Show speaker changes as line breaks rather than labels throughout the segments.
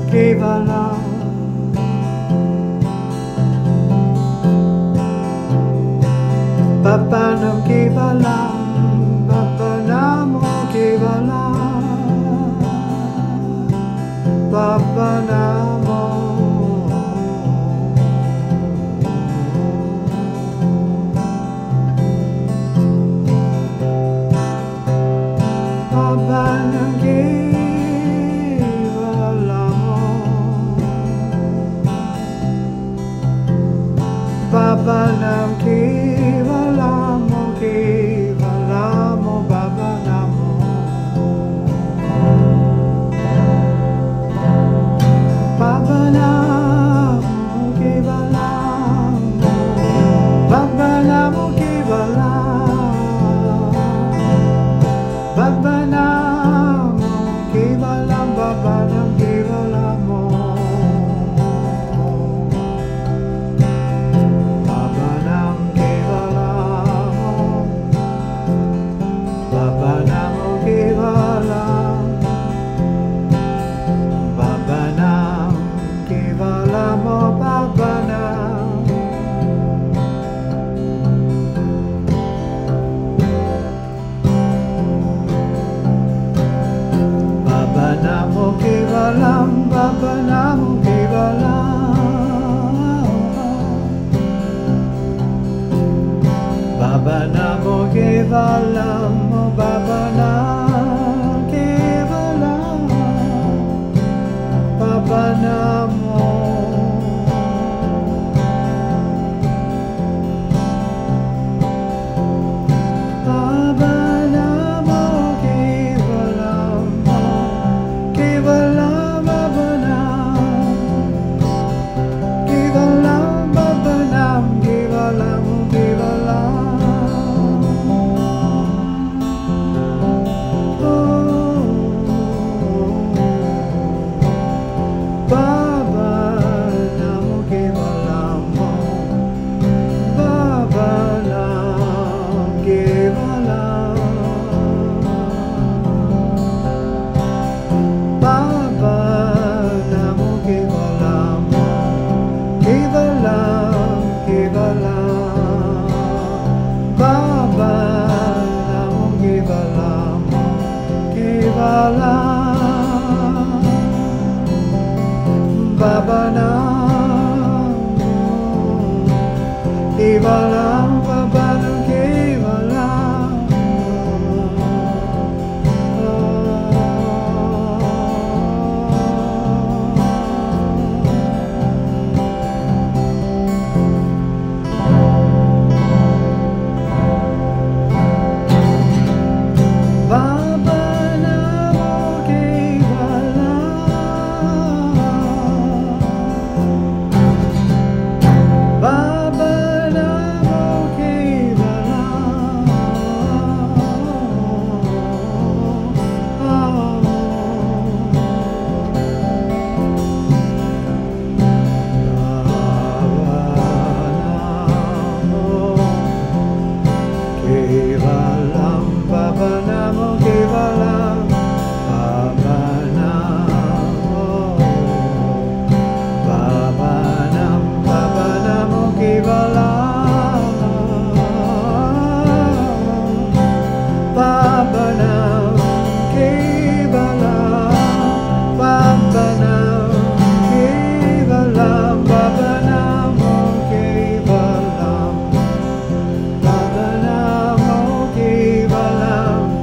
Kevalam, Babanam Kevalam, Babanamo Kevalam, Babanamo. Babanam Kevalamo, Babanam Kevalamo, Kevalamo, Babanamo, Babanamo Kevalamo, Babanamo Kevalamo, Babanamo Kevalam, Babanam Kevalamo, Babanam Kevalamo, Babanamo Kevalam, Babanam Kevalamo, Babanam. Babanamo Kevalam, Babanamo Kevalam, Babanamo Kevalam, Babanam Kevalam, Babanamo. Babanamo Kevalam, Kevalam, Babanam, Kevalam, Babanam, Kevalam, Kevalam. Babanamo Kevalam, Babanam Kevalam, Babanamo Kevalam, Kevalam, Kevalam, Babanamo Kevalam, Kevalam, Babanam Kevalam, Babanam Kevalam. Babanamo Kevalam, Babanamo Kevalam, Babanamo Kevalam, Babanamo, Babanam, Babanamo Kevalam, Babanam Kevalam, Babanam Kevalam, Babanamo Kevalam, Babanamo Kevalam,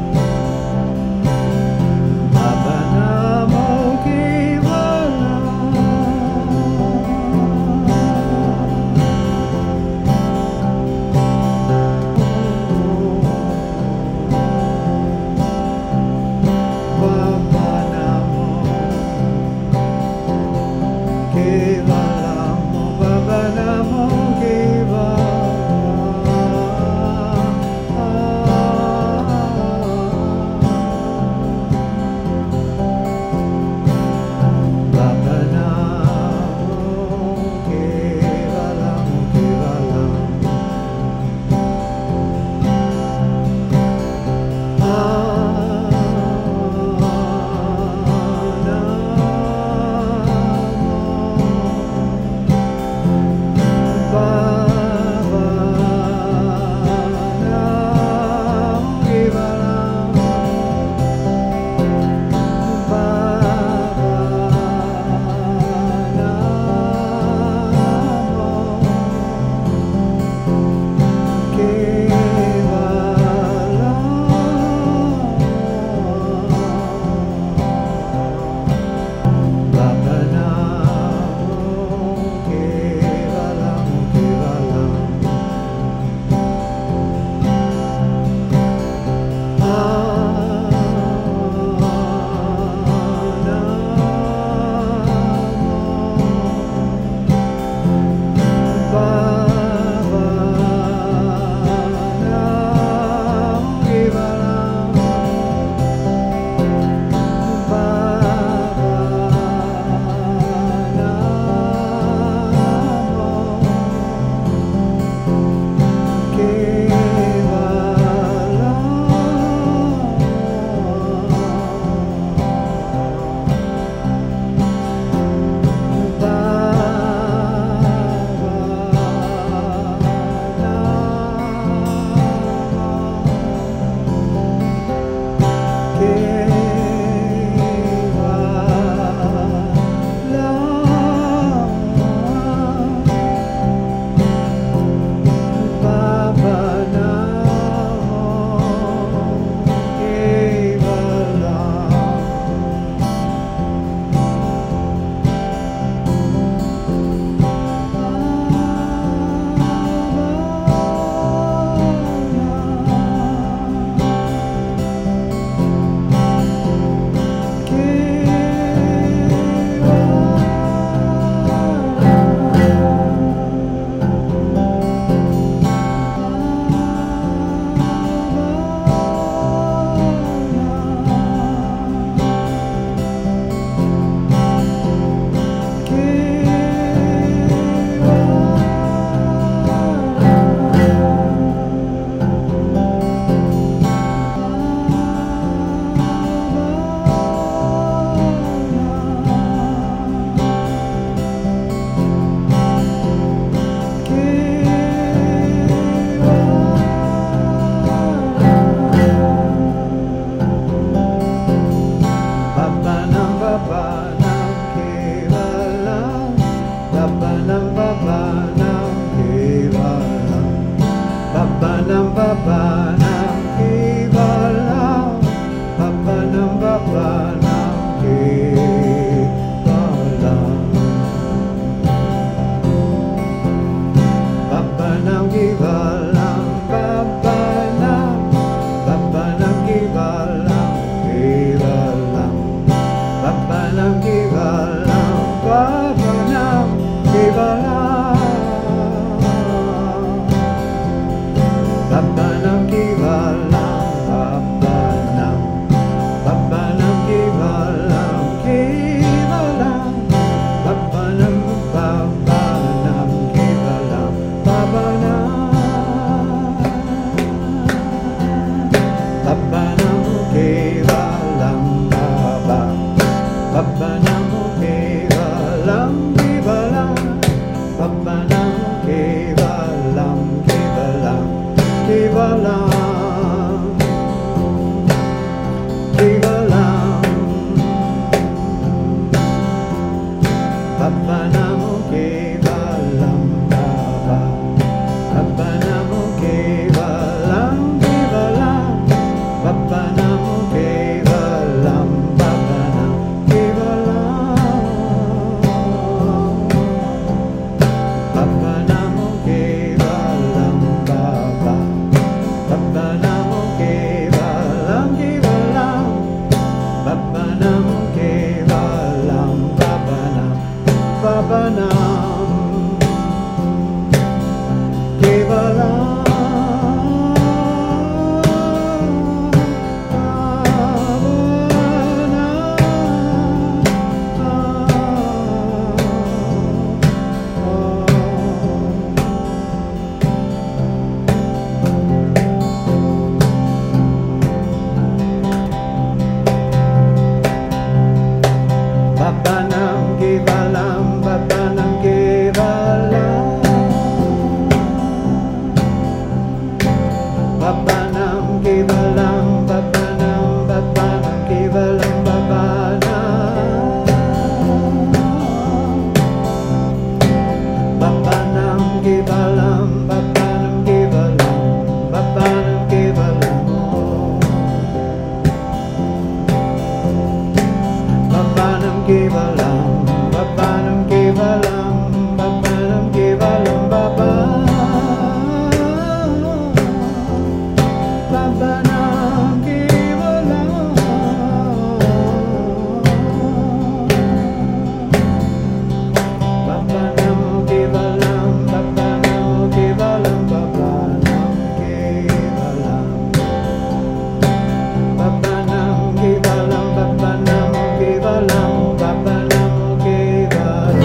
Baba Namo Kevalam Baba. Baba Namo Kevalam Kevalam. Baba Namo Kevalam Kevalam Kevalam Kevalam. Baba Namo Kevalam Baba. Baba Namo Kevalam Kevalam. Baba Namo Kevalam Baba Namo Kevalam. Baba Namo Kevalam Baba. Baba Namo Kevalam Kevalam. Baba Namo Kevalam Baba Nam. Baba Nam Kevalam. Baba Nam Kevalam, Baba Nam Kevalam. Baba Nam Kevalam, Baba Nam, Baba Nam Kevalam, Baba Nam. Baba Nam Kevalam, Baba Nam Kevalam, Baba Nam Kevalam. Baba Nam Kevalam, Baba Nam Kevalam, Baba Nam Kevalam, Baba. Baba Nam Kevalam. Baba Nam Kevalam, Baba Nam Kevalam, Baba Nam Kevalam. Baba Nam Kevalam, Baba Nam Kevalam, Baba Nam Kevalam.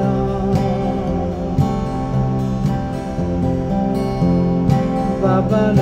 Baba